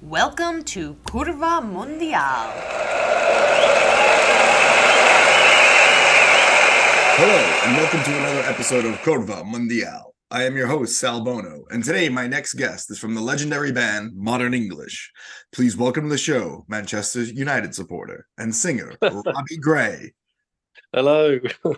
Welcome to Curva Mundial. Hello, and welcome to another episode of Curva Mundial. I am your host, Sal Bono, and today my next guest is from the legendary band Modern English. Please welcome to the show Manchester United supporter and singer Robbie Gray. Hello.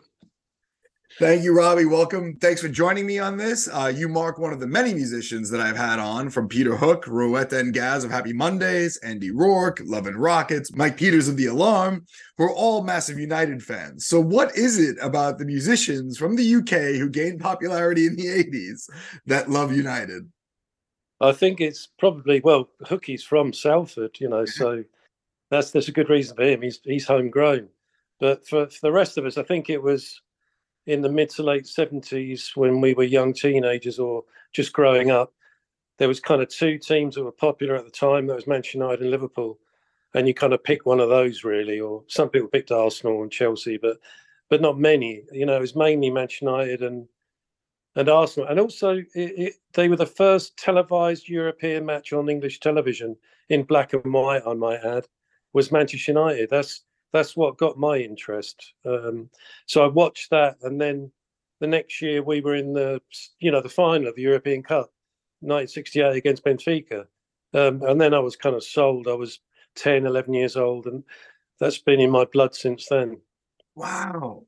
Thank you, Robbie. Welcome. Thanks for joining me on this. You mark one of the many musicians that I've had on, from Peter Hook, Rowetta and Gaz of Happy Mondays, Andy Rourke, Love and Rockets, Mike Peters of The Alarm, who are all massive United fans. So what is it about the musicians from the UK who gained popularity in the 80s that love United? I think it's probably, well, Hookie's from Salford, so that's a good reason for him. He's homegrown. But for the rest of us, I think it was in the mid to late 70s when we were young teenagers or just growing up. There was kind of two teams that were popular at the time. That was Manchester United and Liverpool. And you kind of pick one of those, really, or some people picked Arsenal and Chelsea, but not many. It was mainly Manchester United and Arsenal. And also, they were the first televised European match on English television in black and white, I might add, was Manchester United. That's what got my interest. So I watched that, and then the next year we were in the final of the European Cup, 1968 against Benfica. And then I was kind of sold. I was 10, 11 years old, and that's been in my blood since then. Wow.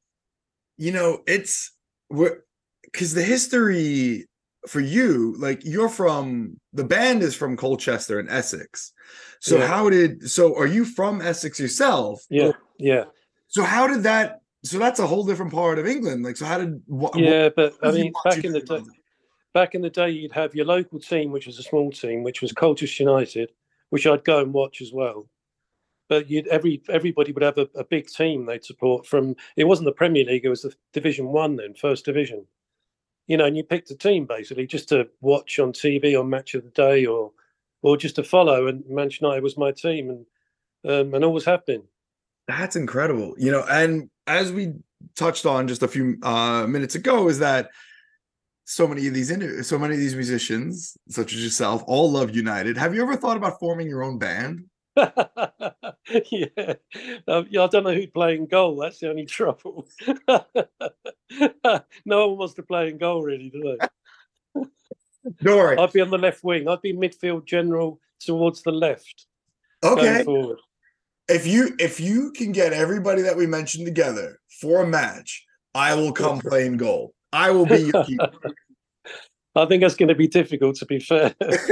It's because the history for you, like the band is from Colchester in Essex. So are you from Essex yourself? Yeah. Yeah. So how did that, so that's a whole different part of England. Like, so how did, but I mean, back in the day, you'd have your local team, which was a small team, which was Colchester United, which I'd go and watch as well. But everybody would have a big team they'd support from. It wasn't the Premier League; it was the Division One then, First Division. And you picked a team basically just to watch on TV on Match of the Day or just to follow. And Manchester United was my team, and always have been. That's incredible. And as we touched on just a few minutes ago, is that so many of these musicians, such as yourself, all love United. Have you ever thought about forming your own band? Yeah. I don't know who'd play in goal. That's the only trouble. No one wants to play in goal, really, do they? Don't worry. I'd be on the left wing. I'd be midfield general towards the left. Okay. Going forward. If you can get everybody that we mentioned together for a match, I will come play in goal. I will be your keeper. I think that's going to be difficult, to be fair.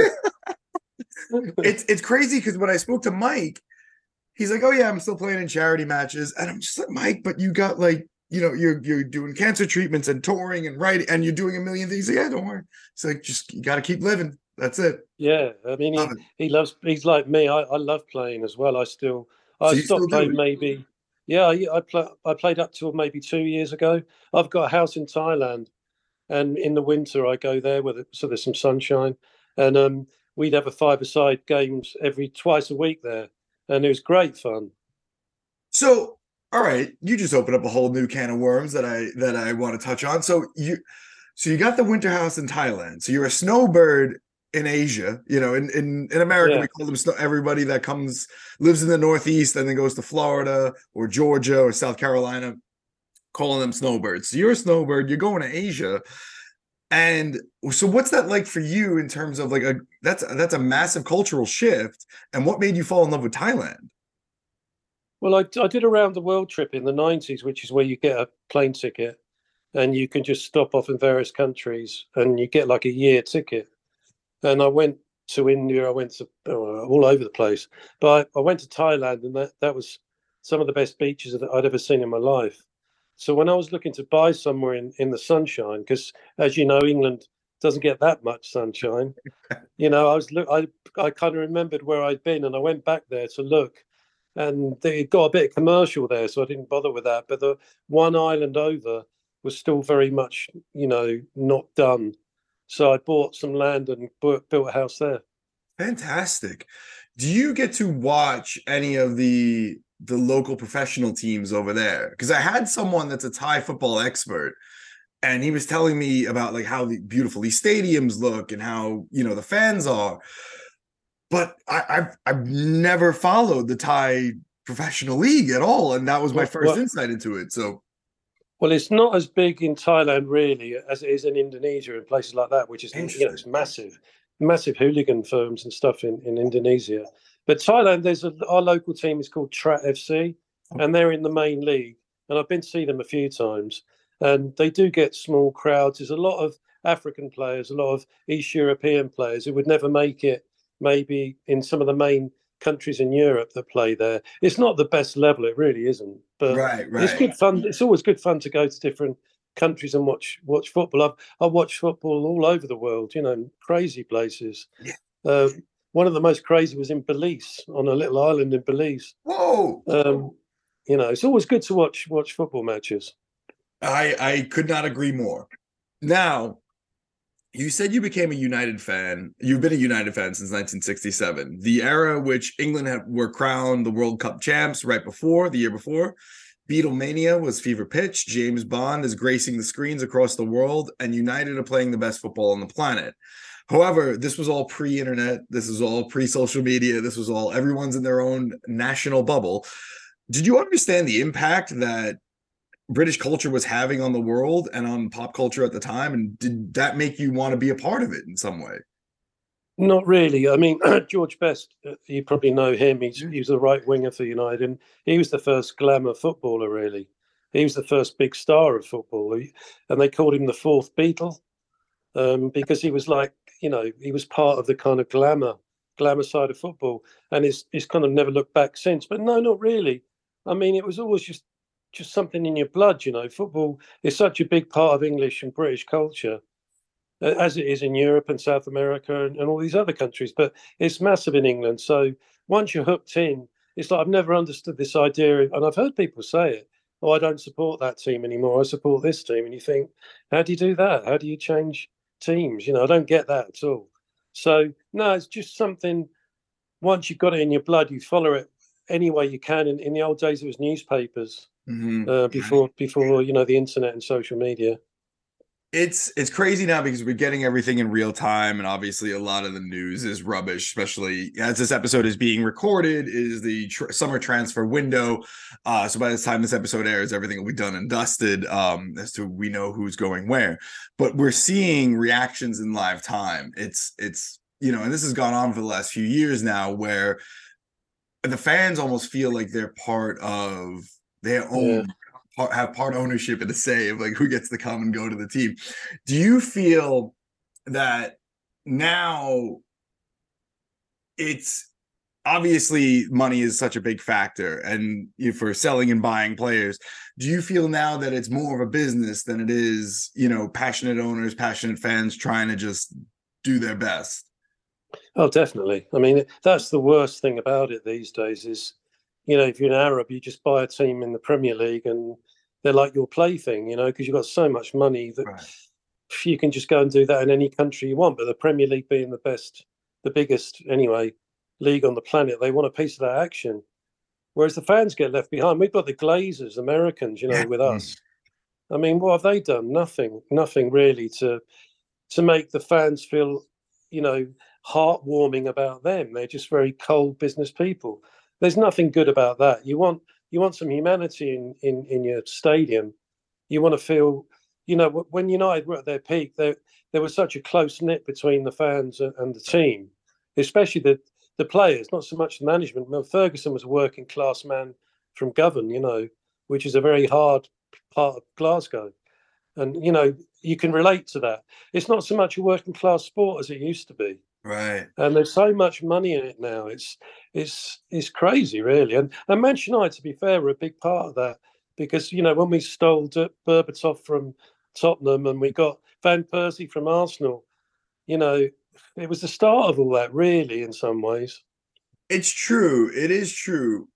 It's crazy because when I spoke to Mike, he's like, "Oh yeah, I'm still playing in charity matches," and I'm just like, "Mike, but you got you're doing cancer treatments and touring and writing, and you're doing a million things." Yeah, don't worry. It's like, just you got to keep living. That's it. Yeah, I mean, he's like me. I love playing as well. I stopped playing maybe. Yeah, I played up till maybe 2 years ago. I've got a house in Thailand, and in the winter I go there so there's some sunshine, and we'd have a five-a-side games twice a week there, and it was great fun. So, all right, you just opened up a whole new can of worms that I want to touch on. So you got the winter house in Thailand. So you're a snowbird in Asia. In America, we call them everybody that lives in the Northeast and then goes to Florida or Georgia or South Carolina, calling them snowbirds. So you're a snowbird. You're going to Asia. And so what's that like for you in terms of that's a massive cultural shift, and what made you fall in love with Thailand? Well, I did a round the world trip in the 90s, which is where you get a plane ticket and you can just stop off in various countries and you get like a year ticket. And I went to India, I went to all over the place, but I went to Thailand, and that was some of the best beaches that I'd ever seen in my life. So when I was looking to buy somewhere in the sunshine, because as you know, England doesn't get that much sunshine, I kind of remembered where I'd been, and I went back there to look, and they got a bit of commercial there, so I didn't bother with that. But the one island over was still very much, not done. So I bought some land and built a house there. Fantastic. Do you get to watch any of the local professional teams over there? Because I had someone that's a Thai football expert, and he was telling me about how beautiful these stadiums look and how the fans are. but I've never followed the Thai professional league at all, and that was my first insight into it. So, well, it's not as big in Thailand really as it is in Indonesia and places like that, which is, it's massive hooligan firms and stuff in Indonesia. But Thailand, our local team is called Trat FC, and they're in the main league. And I've been to see them a few times, and they do get small crowds. There's a lot of African players, a lot of East European players who would never make it maybe in some of the main countries in Europe that play there. It's not the best level, it really isn't. But it's good fun. It's always good fun to go to different countries and watch football. I've watched football all over the world, crazy places. Yeah. One of the most crazy was in Belize, on a little island in Belize. Whoa! It's always good to watch football matches. I could not agree more. Now, you said you became a United fan. You've been a United fan since 1967, the era which England were crowned the World Cup champs the year before. Beatlemania was fever pitch. James Bond is gracing the screens across the world, and United are playing the best football on the planet. However, this was all pre-internet. This was all pre-social media. This was all everyone's in their own national bubble. Did you understand the impact that British culture was having on the world and on pop culture at the time? And did that make you want to be a part of it in some way? Not really. I mean, George Best, you probably know him. He was a right winger for United, and he was the first glamour footballer, really. He was the first big star of football, and they called him the fourth Beatle because he was like, he was part of the kind of glamour side of football, and he's kind of never looked back since. But no, not really. I mean, it was always just something in your blood, Football is such a big part of English and British culture, as it is in Europe and South America and all these other countries. But it's massive in England. So once you're hooked in, it's like I've never understood this idea. And I've heard people say it, oh, I don't support that team anymore. I support this team. And you think, how do you do that? How do you change teams? I don't get that at all. So, no, it's just something, once you've got it in your blood, you follow it any way you can. In the old days, it was newspapers. Before the internet and social media. It's crazy now because we're getting everything in real time, and obviously a lot of the news is rubbish, especially as this episode is being recorded is the summer transfer window. So by the time this episode airs, everything will be done and dusted as to we know who's going where. But we're seeing reactions in live time. It's and this has gone on for the last few years now, where the fans almost feel like they're part of their own, have part ownership in the say of like who gets to come and go to the team. Do you feel that now it's obviously money is such a big factor and for selling and buying players? Do you feel now that it's more of a business than it is, passionate owners, passionate fans trying to just do their best? Oh, definitely. I mean, that's the worst thing about it these days is, if you're an Arab, you just buy a team in the Premier League and they're like your plaything, because you've got so much money that you can just go and do that in any country you want. But the Premier League being the biggest anyway, league on the planet, they want a piece of that action. Whereas the fans get left behind. We've got the Glazers, Americans, with us. I mean, what have they done? Nothing really to make the fans feel, heartwarming about them. They're just very cold business people. There's nothing good about that. You want some humanity in your stadium. You want to feel, when United were at their peak, there was such a close knit between the fans and the team, especially the players, not so much the management. Well, Ferguson was a working class man from Govan, which is a very hard part of Glasgow. And, you can relate to that. It's not so much a working class sport as it used to be. Right. And there's so much money in it now. It's crazy, really. And Manchester United, to be fair, were a big part of that because, when we stole Berbatov from Tottenham and we got Van Persie from Arsenal, it was the start of all that, really, in some ways. It's true. It is true.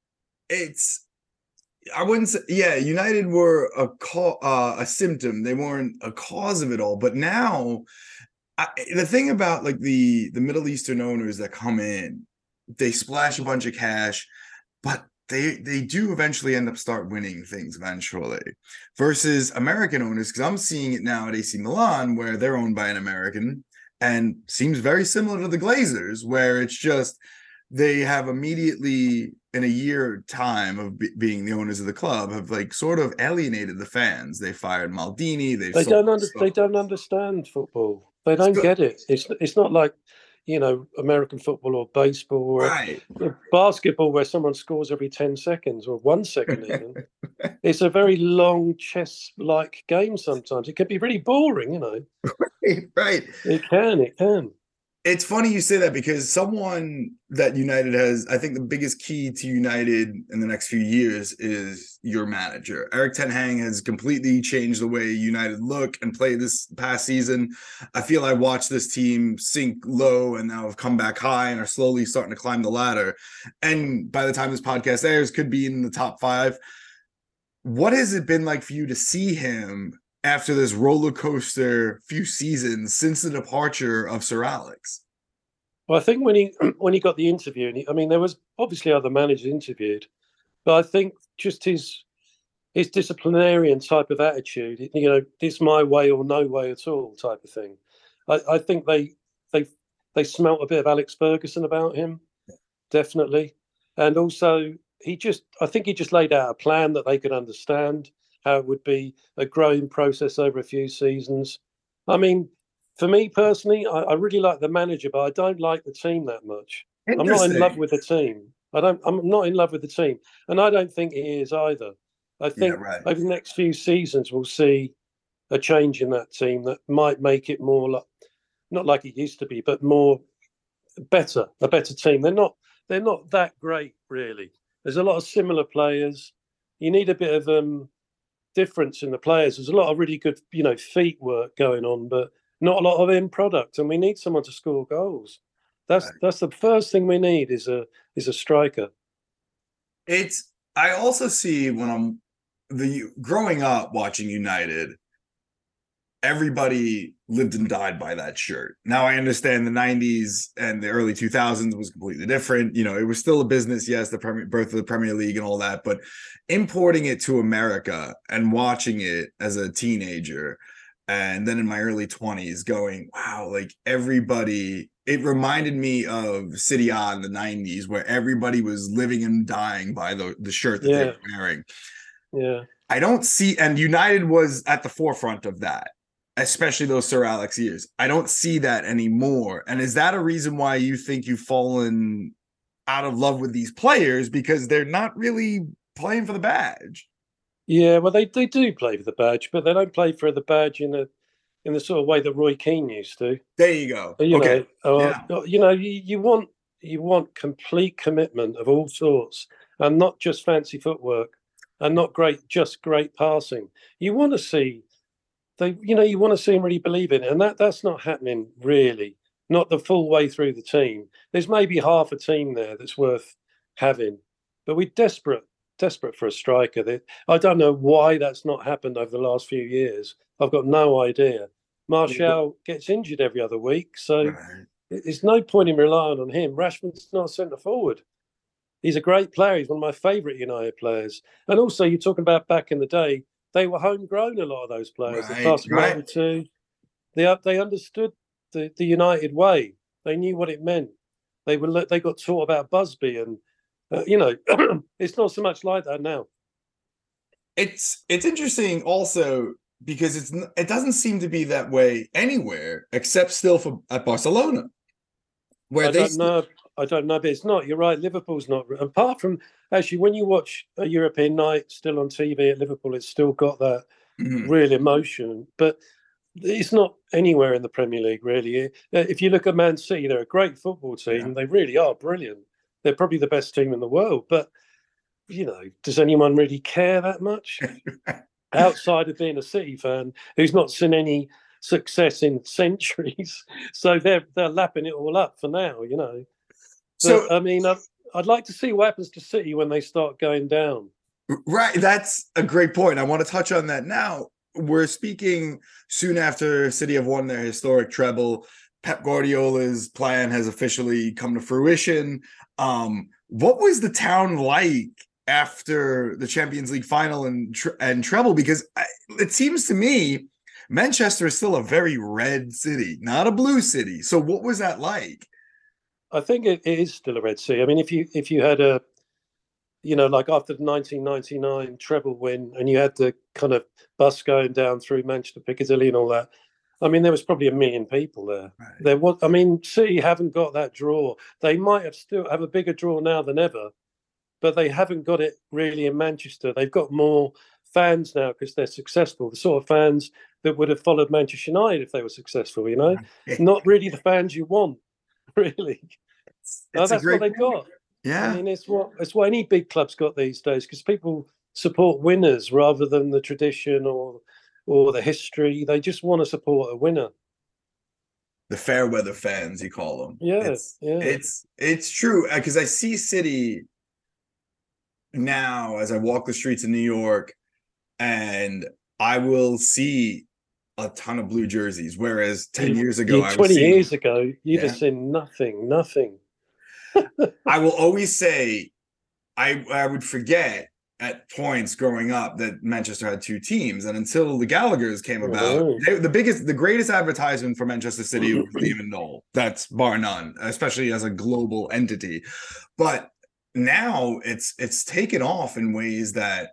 I wouldn't say, United were a symptom. They weren't a cause of it all. But now, the thing about like the Middle Eastern owners that come in, they splash a bunch of cash, but they do eventually end up start winning things eventually versus American owners. Because I'm seeing it now at AC Milan where they're owned by an American. and seems very similar to the Glazers, where it's just they have immediately in a year time of being the owners of the club have like sort of alienated the fans. They fired Maldini. They they don't understand football. They don't get it. It's not like, American football or baseball or right. basketball where someone scores every 10 seconds or 1 second even. It's a very long chess-like game sometimes. It can be really boring, Right. It can. It's funny you say that because someone that United has, I think the biggest key to United in the next few years is your manager. Erik ten Hag has completely changed the way United look and play this past season. I feel I watched this team sink low and now have come back high and are slowly starting to climb the ladder. And by the time this podcast airs, could be in the top 5. What has it been like for you to see him after this roller coaster few seasons since the departure of Sir Alex? Well, I think when he got the interview, and there was obviously other managers interviewed, but I think just his disciplinarian type of attitude, this my way or no way at all type of thing. I think they smelt a bit of Alex Ferguson about him, definitely, and also I think he just laid out a plan that they could understand. How it would be a growing process over a few seasons. For me personally, I really like the manager, but I don't like the team that much. I'm not in love with the team. I'm not in love with the team, and I don't think he is either. I think over the next few seasons we'll see a change in that team that might make it more not like it used to be, but a better team. They're not that great really. There's a lot of similar players. You need a bit of difference in the players. There's a lot of really good, feet work going on, but not a lot of end product. And we need someone to score goals. That's the first thing we need is a striker. I also see when I'm growing up watching United, everybody lived and died by that shirt. Now I understand the 90s and the early 2000s was completely different. It was still a business. Yes, the birth of the Premier League and all that, but importing it to America and watching it as a teenager and then in my early 20s going, wow, like everybody, it reminded me of City A in the 90s where everybody was living and dying by the shirt that they were wearing. Yeah. I don't see, and United was at the forefront of that, especially those Sir Alex years. I don't see that anymore. And is that a reason why you think you've fallen out of love with these players because they're not really playing for the badge? Yeah, well, they do play for the badge, but they don't play for the badge in the sort of way that Roy Keane used to. There you go. Okay. You want complete commitment of all sorts, and not just fancy footwork, and not great passing. You want to see. You want to see him really believe in it, and that's not happening really. Not the full way through the team. There's maybe half a team there that's worth having, but we're desperate for a striker. I don't know why that's not happened over the last few years. I've got no idea. Martial gets injured every other week, so there's no point in relying on him. Rashford's not centre forward. He's a great player. He's one of my favourite United players. And also, you're talking about back in the day. They were homegrown, a lot of those players. They understood the United way. They knew what it meant. They got taught about Busby, and it's not so much like that now. It's interesting also because it doesn't seem to be that way anywhere except still at Barcelona, where I don't know, but it's not. You're right. Liverpool's not. Apart from, actually, when you watch a European night still on TV at Liverpool, it's still got that real emotion. But it's not anywhere in the Premier League, really. If you look at Man City, they're a great football team. Yeah. They really are brilliant. They're probably the best team in the world. But, does anyone really care that much? Outside of being a City fan who's not seen any success in centuries. So they're lapping it all up for now, So, but, I'd like to see what happens to City when they start going down. Right. That's a great point. I want to touch on that now. We're speaking soon after City have won their historic treble. Pep Guardiola's plan has officially come to fruition. What was the town like after the Champions League final and treble? Because it seems to me Manchester is still a very red city, not a blue city. So what was that like? I think it is still a Red Sea. I mean, if you had a, like after the 1999 treble win, and you had the kind of bus going down through Manchester Piccadilly and all that, I mean, there was probably 1 million people there. Right. There was. I mean, City haven't got that draw. They might still have a bigger draw now than ever, but they haven't got it really in Manchester. They've got more fans now because they're successful. The sort of fans that would have followed Manchester United if they were successful. Not really the fans you want, really. That's what they've got. Yeah. I mean, it's what any big club's got these days, because people support winners rather than the tradition or the history. They just want to support a winner. The fair weather fans, you call them. Yeah, it's true, because I see City now as I walk the streets of New York, and I will see a ton of blue jerseys, whereas 10 years ago, 20 years ago, you'd have seen nothing. I will always say, I would forget at points growing up that Manchester had two teams, and until the Gallaghers came about, the greatest advertisement for Manchester City was Stephen Knoll. That's bar none, especially as a global entity. But now it's taken off in ways that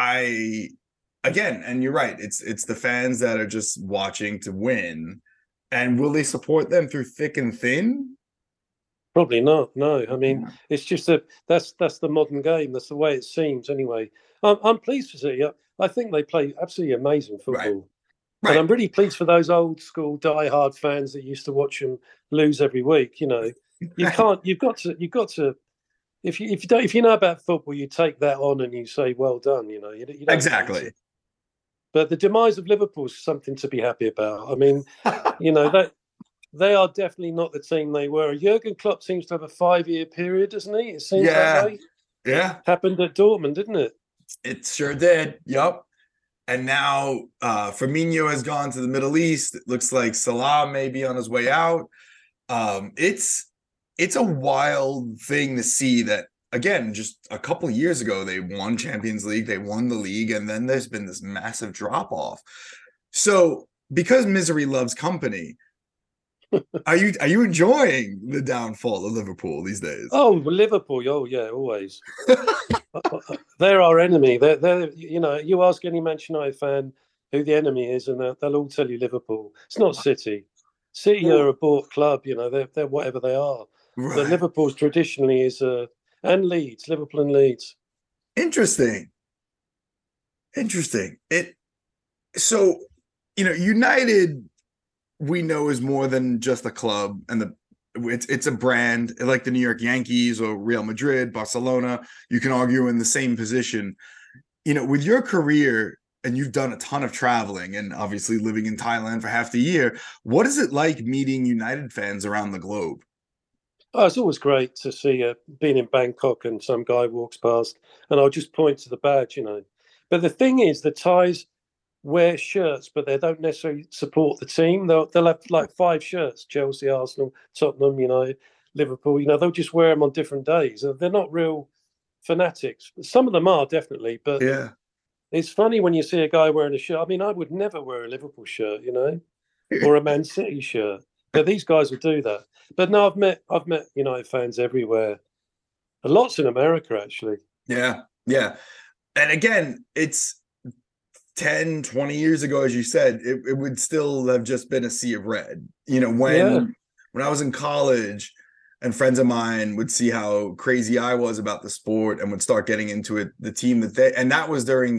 again, and you're right, it's the fans that are just watching to win. And will they support them through thick and thin? Probably not. No, I mean, it's just that's the modern game. That's the way it seems, anyway. I'm pleased to see. I think they play absolutely amazing football, right. And I'm really pleased for those old school die-hard fans that used to watch them lose every week. You can't. You've got to. If you know about football, you take that on and you say, "Well done." You don't exactly. But the demise of Liverpool is something to be happy about. I mean, that. They are definitely not the team they were. Jurgen Klopp seems to have a 5-year period, doesn't he? It seems that way. Yeah. Happened at Dortmund, didn't it? It sure did. Yep. And now Firmino has gone to the Middle East. It looks like Salah may be on his way out. It's a wild thing to see that, again, just a couple of years ago, they won Champions League, they won the league, and then there's been this massive drop-off. So because misery loves company, are you enjoying the downfall of Liverpool these days? Oh, Liverpool! Oh, yeah, always. They're our enemy. They're you ask any Manchester United fan who the enemy is, and they'll all tell you Liverpool. It's not City. City are a bought club. They're whatever they are. Right. But Liverpool's traditionally is and Leeds, Liverpool and Leeds. Interesting. So United, we know, is more than just a club, and it's a brand, like the New York Yankees or Real Madrid, Barcelona. You can argue in the same position. With your career, and you've done a ton of traveling, and obviously living in Thailand for half the year, what is it like meeting United fans around the globe? Oh, it's always great to see being in Bangkok and some guy walks past, and I'll just point to the badge, But the thing is, the Thais wear shirts, but they don't necessarily support the team. They'll have like 5 shirts: Chelsea, Arsenal, Tottenham, Liverpool. They'll just wear them on different days. They're not real fanatics. Some of them are, definitely, but yeah, it's funny when you see a guy wearing a shirt. I mean, I would never wear a Liverpool shirt, or a Man City shirt. But these guys will do that. But no, I've met United fans everywhere. Lots in America, actually. Yeah. And again, it's 10, 20 years ago, as you said, it would still have just been a sea of red. When I was in college and friends of mine would see how crazy I was about the sport and would start getting into it, the team that was during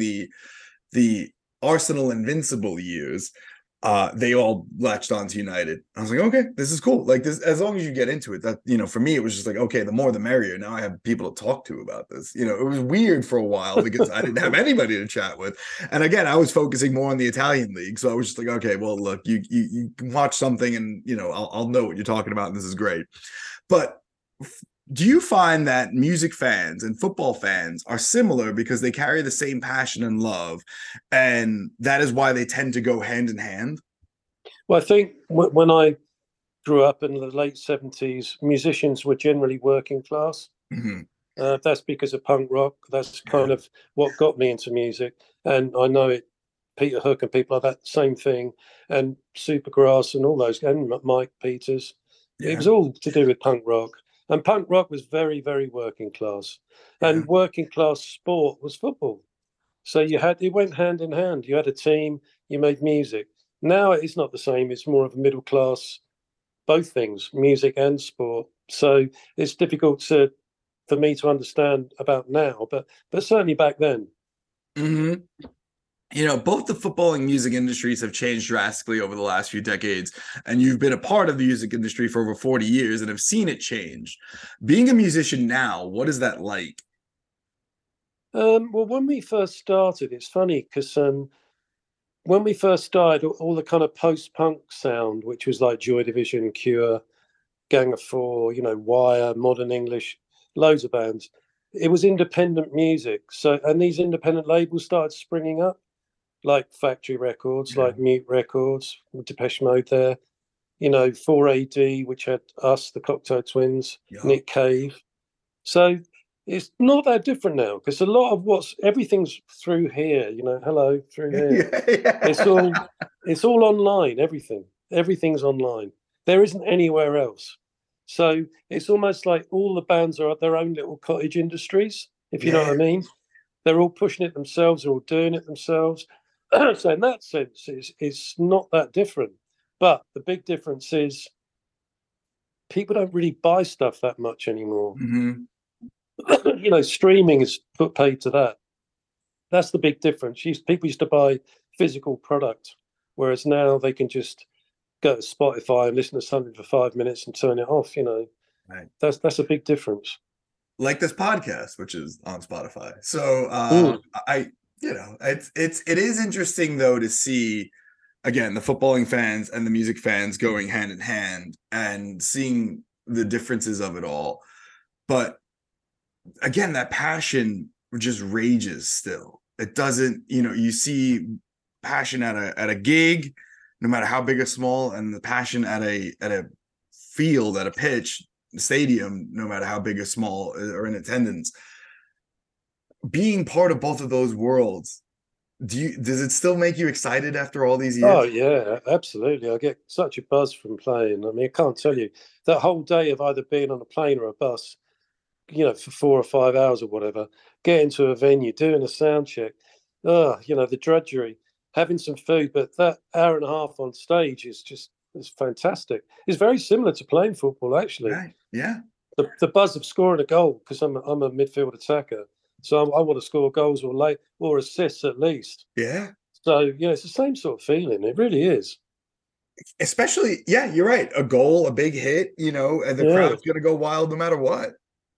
the Arsenal Invincible years. They all latched onto United. I was like, okay, this is cool. Like this, as long as you get into it, that, for me, it was just like, okay, the more the merrier. Now I have people to talk to about this. It was weird for a while because I didn't have anybody to chat with. And again, I was focusing more on the Italian league. So I was just like, okay, well, look, you can watch something and, I'll know what you're talking about. And this is great. But do you find that music fans and football fans are similar because they carry the same passion and love, and that is why they tend to go hand in hand? Well, I think when I grew up in the late 70s, musicians were generally working class. Mm-hmm. That's because of punk rock. That's kind of what got me into music. And I know it Peter Hook and people like that, same thing, and Supergrass and all those, and Mike Peters. It was all to do with punk rock. And punk rock was very, very working class. And working class sport was football. So it went hand in hand. You had a team, you made music. Now it's not the same. It's more of a middle class, both things, music and sport. So it's difficult for me to understand about now, but certainly back then. Mm-hmm. You know, both the football and music industries have changed drastically over the last few decades, and you've been a part of the music industry for over 40 years and have seen it change. Being a musician now, what is that like? Well, when we first started, it's funny because when we first started, all the kind of post-punk sound, which was like Joy Division, Cure, Gang of Four, Wire, Modern English, loads of bands. It was independent music. And these independent labels started springing up, like Factory Records, like Mute Records, Depeche Mode there, 4AD, which had us, the Cocteau Twins, Nick Cave. So it's not that different now, because a lot of everything's through here, hello, through here. It's all online, everything's online. There isn't anywhere else. So it's almost like all the bands are at their own little cottage industries, if you know what I mean. They're all pushing it themselves, they're all doing it themselves. So in that sense, it's not that different. But the big difference is people don't really buy stuff that much anymore. Mm-hmm. Streaming is paid to that. That's the big difference. People used to buy physical product, whereas now they can just go to Spotify and listen to something for 5 minutes and turn it off. Right. That's a big difference. Like this podcast, which is on Spotify. So it is interesting though to see, again, the footballing fans and the music fans going hand in hand and seeing the differences of it all. But again, that passion just rages still. It doesn't, you see passion at a gig, no matter how big or small, and the passion at a field, at a pitch, stadium, no matter how big or small, or in attendance. Being part of both of those worlds, does it still make you excited after all these years? Oh yeah, absolutely. I get such a buzz from playing. I mean, I can't tell you, that whole day of either being on a plane or a bus, for 4 or 5 hours or whatever, getting to a venue, doing a sound check, the drudgery, having some food, but that hour and a half on stage is fantastic. It's very similar to playing football, actually. Right. Yeah. The buzz of scoring a goal, because I'm a midfield attacker, so I want to score goals or assists at least. Yeah. So it's the same sort of feeling. It really is. Especially, you're right. A goal, a big hit, and the crowd's going to go wild no matter what.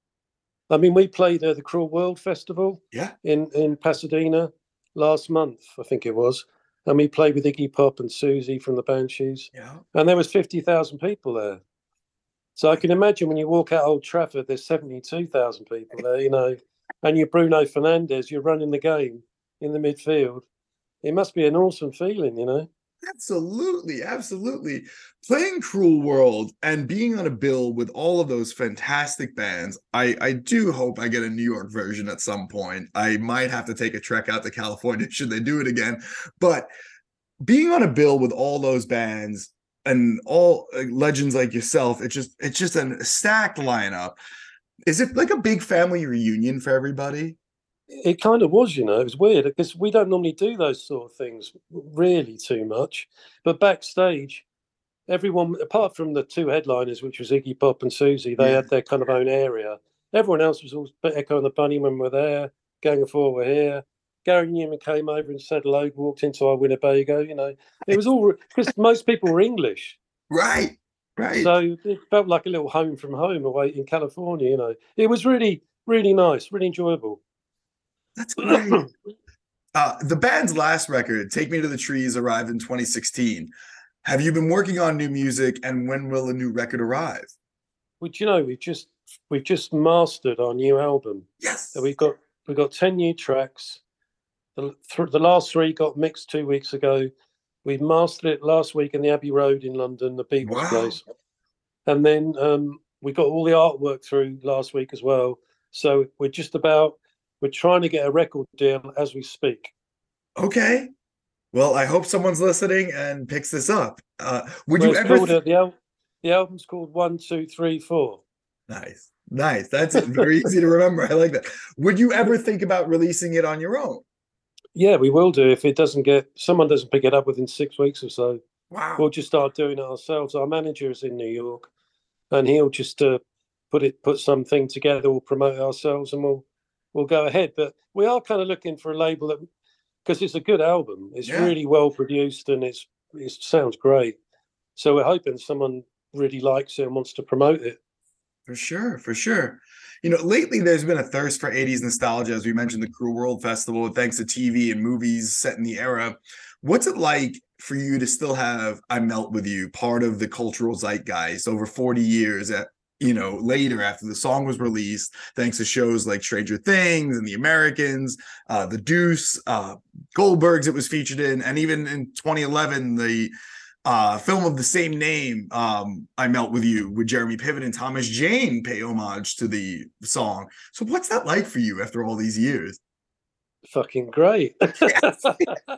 I mean, we played the Cruel World Festival in Pasadena last month, I think it was. And we played with Iggy Pop and Susie from the Banshees. Yeah. And there was 50,000 people there. So I can imagine when you walk out Old Trafford, there's 72,000 people there, and you're Bruno Fernandes, you're running the game in the midfield. It must be an awesome feeling, Absolutely. Absolutely. Playing Cruel World and being on a bill with all of those fantastic bands. I do hope I get a New York version at some point. I might have to take a trek out to California should they do it again. But being on a bill with all those bands and all legends like yourself, it's just a stacked lineup. Is it like a big family reunion for everybody? It kind of was, it was weird because we don't normally do those sort of things really too much. But backstage, everyone, apart from the two headliners, which was Iggy Pop and Susie, they had their kind of own area. Everyone else was all Echo and the Bunnymen were there, Gang of Four were here. Gary Newman came over and said hello, walked into our Winnebago, It was all, because most people were English. Right. So it felt like a little home from home away in California, It was really, really nice, really enjoyable. That's great. The band's last record, Take Me to the Trees, arrived in 2016. Have you been working on new music, and when will a new record arrive? Well, we've just mastered our new album. Yes. So we've got 10 new tracks. The last 3 got mixed 2 weeks ago. We mastered it last week in the Abbey Road in London, the Beatles place. And then we got all the artwork through last week as well. So we're trying to get a record deal as we speak. Okay. Well, I hope someone's listening and picks this up. Would Well, you it's ever? called the album's called 1, 2, 3, 4. Nice, nice. That's very easy to remember. I like that. Would you ever think about releasing it on your own? Yeah, we will do if it doesn't get someone doesn't pick it up within 6 weeks or so. Wow. We'll just start doing it ourselves. Our manager is in New York, and he'll just put something together. We'll promote it ourselves, and we'll go ahead. But we are kind of looking for a label that, because it's a good album. It's really well produced, and it sounds great. So we're hoping someone really likes it and wants to promote it. For sure, for sure. You know, lately there's been a thirst for 80s nostalgia, as we mentioned, the Cruel World Festival, thanks to TV and movies set in the era. What's it like for you to still have I Melt With You, part of the cultural zeitgeist over 40 years later after the song was released, thanks to shows like Stranger Things and The Americans, The Deuce, Goldbergs it was featured in, and even in 2011, the film of the same name, I Melt With You, with Jeremy Piven and Thomas Jane pay homage to the song. So what's that like for you after all these years? Fucking great. Pay for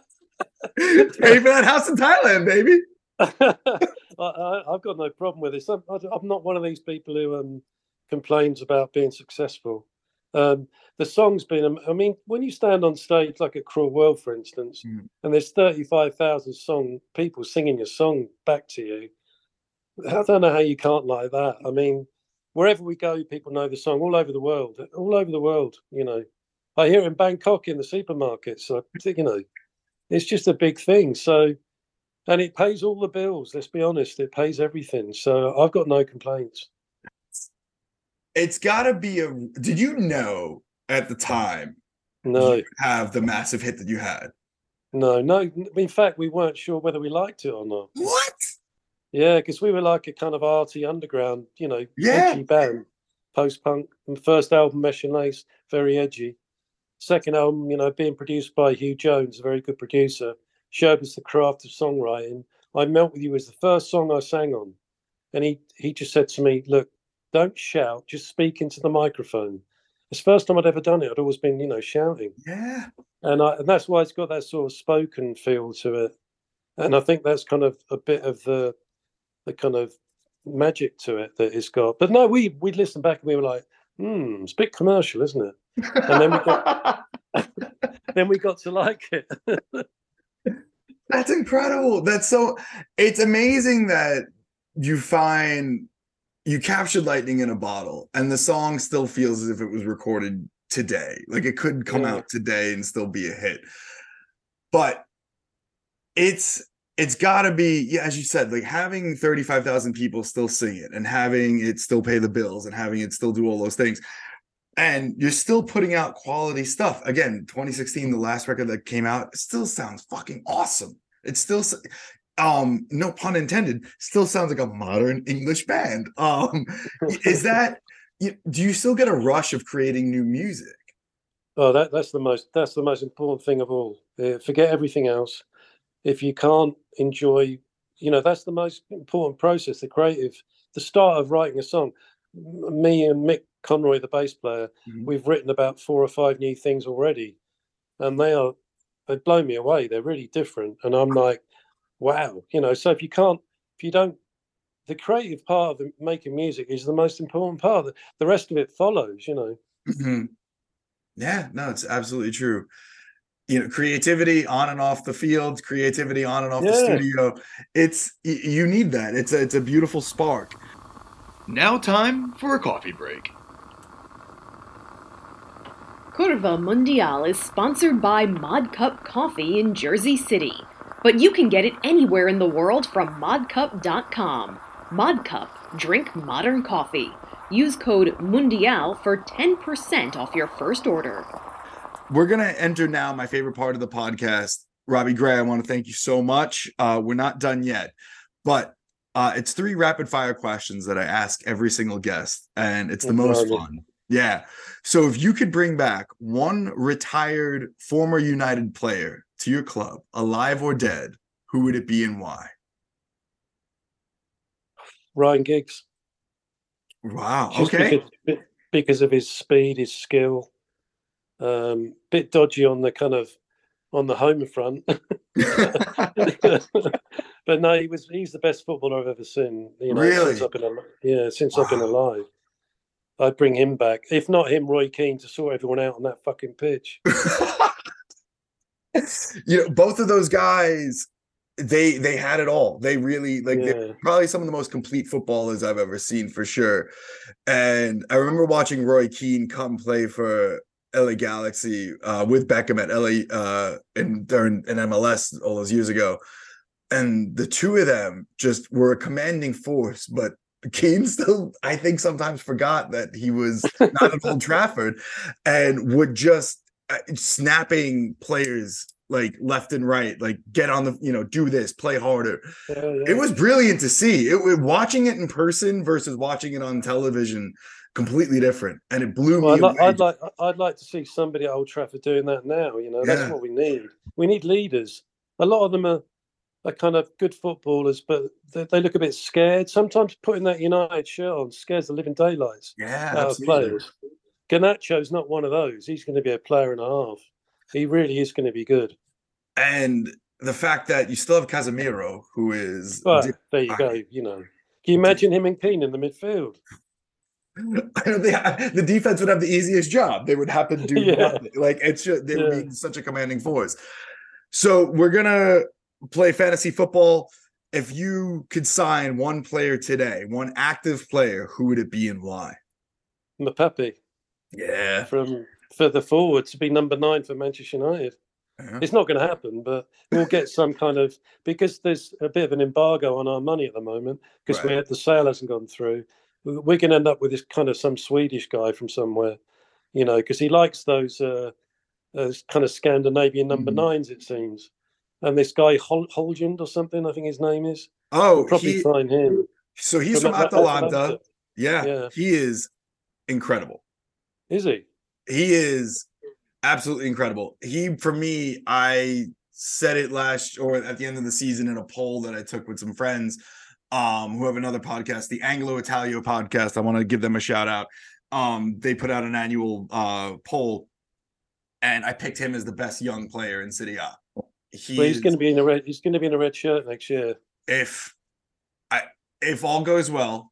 that house in Thailand, baby. I've got no problem with this. I'm not one of these people who complains about being successful. The song's been, I mean, when you stand on stage like at Cruel World, for instance, and there's 35,000 people singing your song back to you, I don't know how you can't like that. I mean, wherever we go, people know the song all over the world, you know. I hear it in Bangkok in the supermarkets. So, you know, it's just a big thing. So, and it pays all the bills. Let's be honest, it pays everything. So I've got no complaints. It's got to be did you know at the time No, you have the massive hit that you had? no. In fact, we weren't sure whether we liked it or not. What? Yeah, because we were like a kind of arty underground, you know, Yeah. edgy band, post-punk. And first album, Mesh and Lace, very edgy. Second album, you know, being produced by Hugh Jones, a very good producer, showed us the craft of songwriting. I Melt With You was the first song I sang on. And he just said to me, look, don't shout, just speak into the microphone. It's the first time I'd ever done it. I'd always been, you know, shouting. Yeah. And that's why it's got that sort of spoken feel to it. And I think that's kind of a bit of the kind of magic to it that it's got. But no, we listened back and we were like, it's a bit commercial, isn't it? And then we got to like it. That's incredible. It's amazing that you captured lightning in a bottle and the song still feels as if it was recorded today. Like it could come out today and still be a hit. But it's got to be, as you said, like having 35,000 people still sing it and having it still pay the bills and having it still do all those things. And you're still putting out quality stuff. Again, 2016, the last record that came out, still sounds fucking awesome. It still, no pun intended, still sounds like a modern English band. Is that, do you still get a rush of creating new music? Oh, that's the most important thing of all. Forget everything else. If you can't enjoy, you know, that's the most important process, the start of writing a song. Me and Mick Conroy, the bass player, we've written about 4 or 5 new things already, and they blow me away. They're really different, and I'm like, wow, you know. So if you don't, the creative part of making music is the most important part. The rest of it follows, you know. Mm-hmm. Yeah, no, it's absolutely true. You know, creativity on and off the field, creativity on and off the studio. You need that. It's a beautiful spark. Now time for a coffee break. Curva Mundial is sponsored by Mod Cup Coffee in Jersey City, but you can get it anywhere in the world from modcup.com. Mod Cup, drink modern coffee. Use code MUNDIAL for 10% off your first order. We're going to enter now my favorite part of the podcast. Robbie Gray, I want to thank you so much. We're not done yet, but it's 3 rapid fire questions that I ask every single guest, and it's the most fun. Yeah. So if you could bring back one retired former United player to your club, alive or dead, who would it be and why? Ryan Giggs. Wow. Just okay. Because of his speed, his skill. Bit dodgy on the kind of on the home front. But no, he's the best footballer I've ever seen. Really? Since I've been alive. I'd bring him back. If not him, Roy Keane, to sort everyone out on that fucking pitch. Both of those guys, they had it all. They really they're probably some of the most complete footballers I've ever seen, for sure. And I remember watching Roy Keane come play for LA Galaxy with Beckham at LA in MLS all those years ago. And the two of them just were a commanding force, but Keane still, I think, sometimes forgot that he was not at Old Trafford and would just snapping players like left and right, like get on the, do this, play harder. It was brilliant to see. Watching it in person versus watching it on television, completely different, and it blew me away. I'd like to see somebody at Old Trafford doing that now. That's what we need. We need leaders. A lot of them are kind of good footballers, but they look a bit scared. Sometimes putting that United shirt on scares the living daylights out of players. Garnacho's not one of those. He's going to be a player and a half. He really is going to be good. And the fact that you still have Casemiro, who is... Well, there you go, Can you imagine him and Keane in the midfield? I don't think the defense would have the easiest job. They would have to do nothing. Like, they would be such a commanding force. So we're going to play fantasy football. If you could sign one player today, one active player, who would it be and why? Mbappe. Yeah. For the forward to be number 9 for Manchester United. Yeah. It's not going to happen, but we'll get some kind of, because there's a bit of an embargo on our money at the moment because the sale hasn't gone through. We're going to end up with this kind of some Swedish guy from somewhere, because he likes those kind of Scandinavian number 9s, it seems. And this guy Holgund or something, I think his name is. Oh, we'll probably sign him. So he's from Atalanta. Yeah, he is incredible. Is he? He is absolutely incredible. For me, I said it at the end of the season in a poll that I took with some friends who have another podcast, the Anglo Italio podcast. I want to give them a shout out. They put out an annual poll, and I picked him as the best young player in Serie A. He's going to be in a red. He's going to be in a red shirt next year. If all goes well,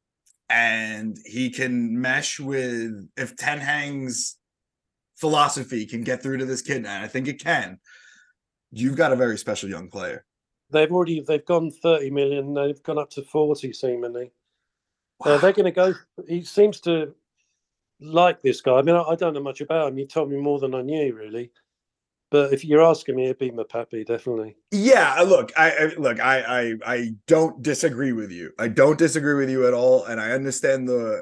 and he can mesh if Ten Hag's philosophy can get through to this kid, and I think it can, you've got a very special young player. They've gone 30 million. They've gone up to 40 seemingly. Wow. They're going to go. He seems to like this guy. I mean, I don't know much about him. He told me more than I knew, really. But if you're asking me, it'd be Mbappe, definitely. Yeah, look, I don't disagree with you. I don't disagree with you at all, and I understand the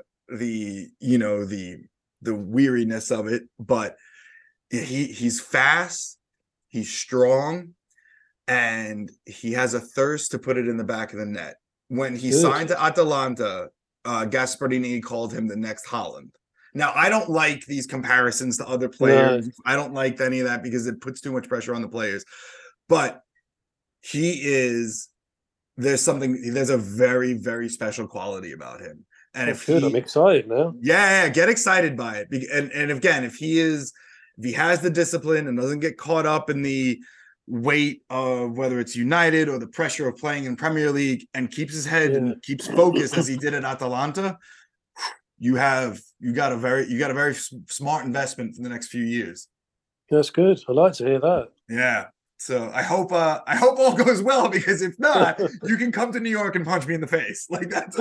weariness of it. But he's fast, he's strong, and he has a thirst to put it in the back of the net. When he signed to Atalanta, Gasperini called him the next Haaland. Now, I don't like these comparisons to other players. No. I don't like any of that because it puts too much pressure on the players. But there's a very, very special quality about him. And I'm excited now. Yeah, get excited by it. And again, if he has the discipline and doesn't get caught up in the weight of whether it's United or the pressure of playing in Premier League and keeps his head and keeps focused as he did at Atalanta, you got a very smart investment for the next few years. That's good. I like to hear that. Yeah. So I hope all goes well, because if not, you can come to New York and punch me in the face. Like that's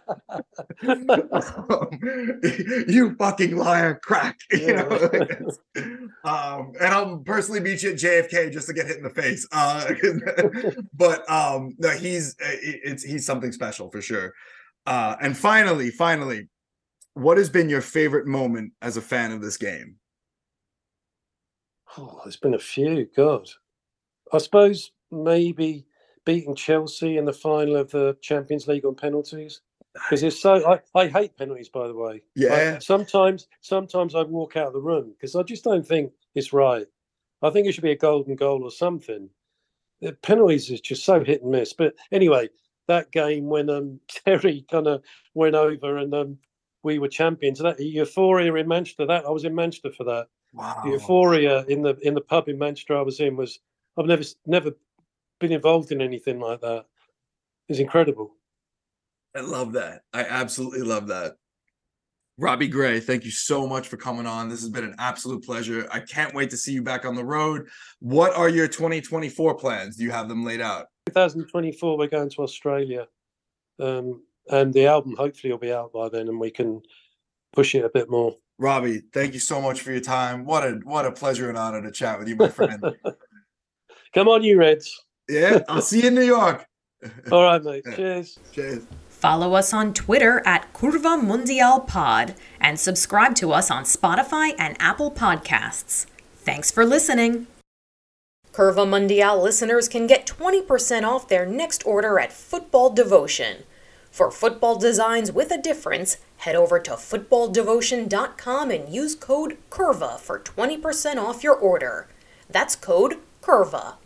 you fucking liar, crack. And I'll personally meet you at JFK just to get hit in the face. But no, he's something special for sure. And finally, what has been your favorite moment as a fan of this game? Oh, there's been a few. God, I suppose maybe beating Chelsea in the final of the Champions League on penalties, because it's so. I hate penalties, by the way. Yeah. Sometimes I walk out of the room because I just don't think it's right. I think it should be a golden goal or something. The penalties is just so hit and miss. But anyway, that game when Terry kind of went over and we were champions. That euphoria in Manchester. I was in Manchester for that. Wow. The euphoria in the pub in Manchester I was in was, I've never been involved in anything like that. It was incredible. I love that. I absolutely love that. Robbie Gray, thank you so much for coming on. This has been an absolute pleasure. I can't wait to see you back on the road. What are your 2024 plans? Do you have them laid out? 2024, we're going to Australia, and the album hopefully will be out by then, and we can push it a bit more. Robbie, thank you so much for your time. What a pleasure and honor to chat with you, my friend. Come on, you Reds. Yeah, I'll see you in New York. All right, mate. Cheers. Cheers. Follow us on Twitter at Curva Mundial Pod and subscribe to us on Spotify and Apple Podcasts. Thanks for listening. Curva Mundial listeners can get 20% off their next order at Football Devotion. For football designs with a difference, head over to footballdevotion.com and use code CURVA for 20% off your order. That's code CURVA.